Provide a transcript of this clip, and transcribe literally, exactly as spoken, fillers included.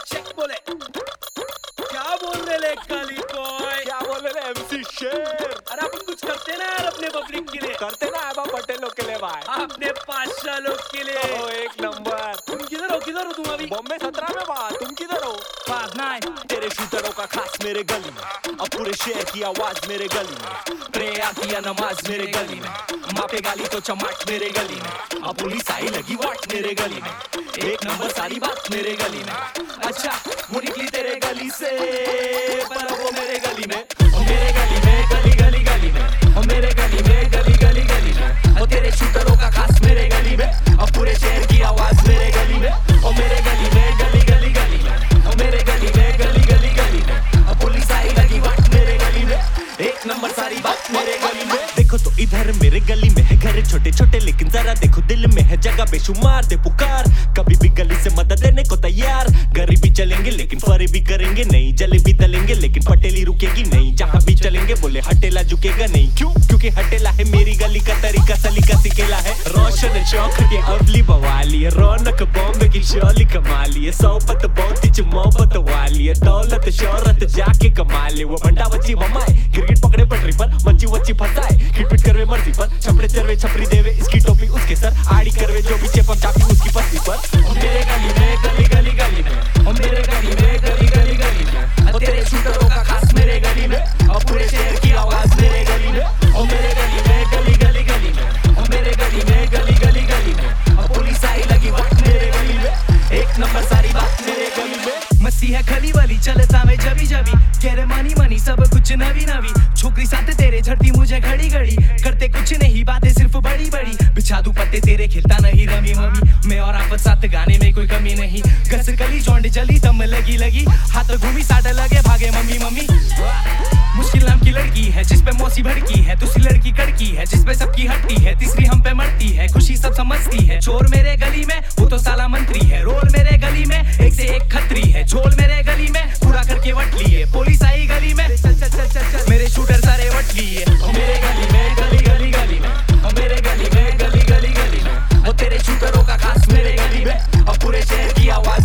Check बोले क्या बोल रहे ले काली बॉय? क्या बोल रहे एमसी शेर? अरे अपन कुछ करते ना यार अपने पब्लिक के लिए। करते ना आबा पटेल लोग के लिए भाई, अपने पाशा लोग के लिए। ओ एक नंबर। तुम किधर हो? किधर हो तुम अभी? बॉम्बे सत्रह में बा, तुम किधर हो? पास ना तेरे शूटरों का खास मेरे गली में, अब पूरे शहर की आवाज मेरे गली में, प्रेया किया नमाज मेरे गली में, मापे गाली तो चमाट मेरे गली में, अब पुलिस आई लगी वाट मेरे गली में, एक नंबर सारी बात मेरे गली में। अच्छा वो निकली तेरे गली से पर वो मेरे गली में, ओ मेरे गली में, गली गली गली में, ओ मेरे गली में, गली गली गली में, ओ तेरे शूटरों का खास मेरे गली में, अब पूरे शहर की आवाज मेरे गली में, ओ मेरे गली में, गली गली गली में, ओ मेरे गली में, गली गली गली में, अब पुलिस आई लगी वाट मेरे गली में, एक नंबर सारी बात मेरे गली में। देखो तो इधर मेरे गली में है घर छोटे छोटे, लेकिन जरा देखो दिल में है जगह बेशुमार, दे पुकार कभी भी गली से मदद देने को तैयार, गरीबी चलेंगे लेकिन फरे भी करेंगे नहीं, जलेबी तलेंगे लेकिन पटेली रुकेगी नहीं, जहाँ भी चलेंगे बोले हटेला झुकेगा नहीं। क्यों? क्योंकि हटेला है मेरी गली का तरीका, सलीका सिकेला है, रोशन चौखट ये अवली बवाली है, रौनक बॉम्बे की शोली कमाली है, सोबत बहुत ही मोहब्बत वाली है, दौलत शोहरत जाके कमा ले, वो बंडा बच्ची ममाए क्रिकेट पकड़े पटरी पर, मच्ची वच्ची फंसाए खिटपिट करवे मर्जी पर, छपड़े चरवे छपरी देवे इसकी टोपी उसके सर, आड़ी करवे जो भी चेपम चापी उसकी पत्नी पर, ओ मेरे गली में, गली गली गली में, ओ मेरे गली में, गली गली गली में, ओ तेरे शूटरों का खास मेरे गली में, और पूरे शहर की आवाज मेरे गली में, ओ मेरे गली में, गली गली गली में, ओ मेरे गली में, गली गली गली में, और पुलिस आई लगी वाट मेरे गली में, एक नंबर सारी बात मेरे गली में। मस्ती है खली वाली चलता मैं जबी जबी, कह रहे मनी मनी सब कुछ नवी नवी, छोकरी साथ तेरे झड़ती मुझे घड़ी घड़ी, करते कुछ नहीं बातें सिर्फ बड़ी बड़ी, बिछा दूं पत्ते तेरे खिलता नहीं रमी मम्मी, मैं और आप साथ गाने में कोई कमी नहीं, गस गली जोंड जली दम लगी लगी, हाथ घूमी साट लगे भागे मम्मी मम्मी। मुश्किल नाम की लड़की है जिसपे मौसी भड़की है, दूसरी लड़की कड़की है जिसपे सबकी हटती है, तीसरी हम पे मरती है, खुशी सब समझती है, चोर मेरे गली में वो तो साला मंत्री है, रोल मेरे गली में एक से एक खतरी है, झोल मेरे गली में पूरा करके वट लिए, पुलिस आई गली में चल चल चल चल चल मेरे शूटर सारे वट लिए, ओ मेरे गली में, गली गली गली में, ओ मेरे गली में, गली गली गली में, ओ तेरे शूटरों का खास मेरे गली में, और पूरे शहर की आवाज